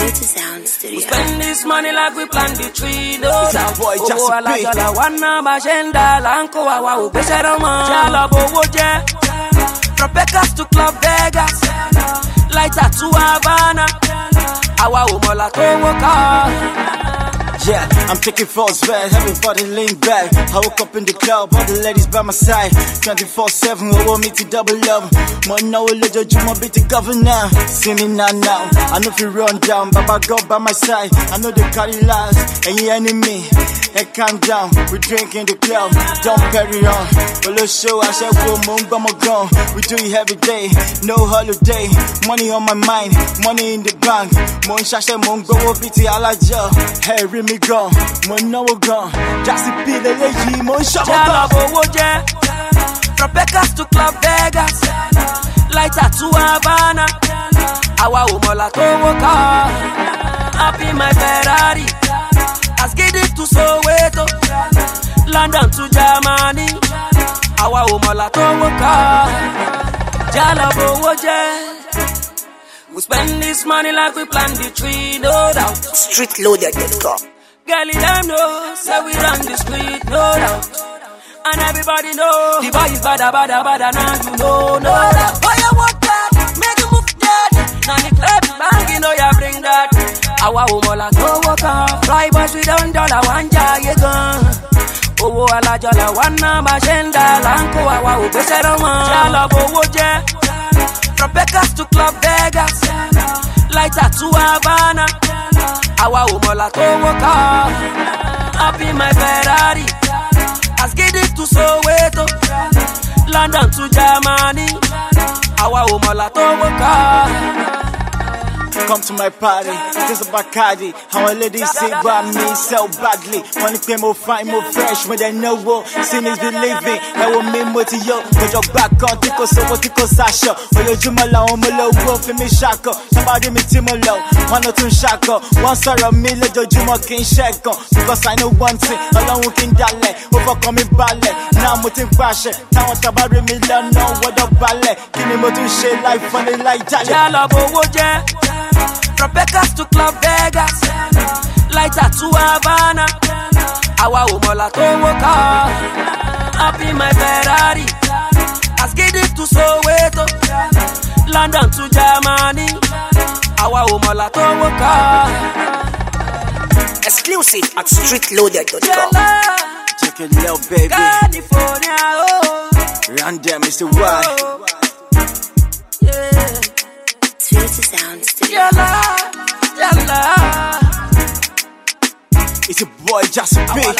Future Sound Studio. We spend this money like we plant the tree, no doubt. Boy, just a bit. Wana bashenda lanko wawa upesheroma. Jala bowoje. From Pecos to Club Vegas, lighter to Havana. Awa umola to woka. Yeah, I'm taking false red, having fun and lean back. I woke up in the club, all the ladies by my side. 24/7, I want me to double up. More now, little you want me to governor. See me now. I know if you run down, Baba go by my side. I know they carry lies, and you enemy. Hey, calm down, we drink in the club, don't carry on. Well, let's show I said, we'll move, gone. We do it every day, no holiday. Money on my mind, money in the bank. Mon shashe, mon go, biti alaja. Hey, me gone, mon no gone. Just a pill, lady, mon shop. From Pecos to Club Vegas, lighter to Havana. Awa umola to woka. Happy my Ferrari. As get it to Soweto, London to Germany. Awa umola to woka. Jala bowoje. We spend this money like we plant the tree, no doubt. Streetloader.com. Girl, them know, say we run the street, no doubt. And everybody know, the boy is bada, now you know, no doubt. Boy, I want that, make you move that. Now the club bang, you know you bring that. Awa umola to woka. Fly boys with $1, one jay gun. Owo ala jala wana bashenda lanko awa upesheroma. Jala bowoje. From Pecos to Club Vegas, lighter to Havana. Awa umola to woka. Happy my Ferrari. As get it to Soweto, London to Germany. Awa umola to woka. Come to my party, this is Bacardi. How a lady say by me so badly. Money pay more fine, more fresh when they know what. Sinners believing, that will mean more to you. Put your back on, tickle so what tickle Sasha. For your Jumala, Omolo, wolf in me shaka. Somebody me Timolo, one or two shaka. One sorrow me, little Juma King Shaka. Because I know one thing, along with King Dale. Overcoming ballet, now I'm within fashion. Now I'm tabari me, don't know what the ballet. Give me more to shit like funny like that. Jala bowoje. From Pecos to Club Vegas, lighter to Havana. Awa umola to woka. Happy my Ferrari. As get it to Soweto, London to Germany. Awa umola to woka. Exclusive at streetloader.com. Check it out, baby. California, oh. Run there, Mr. Y. Yeah. Future Sound Studio. Yalla. It's a boy, just a bit.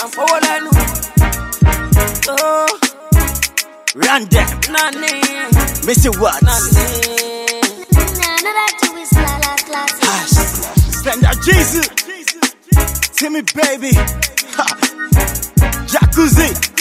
Oh. Run them. Nani. Mr. What? Spend that Jesus. See me, baby. Ha. Jacuzzi.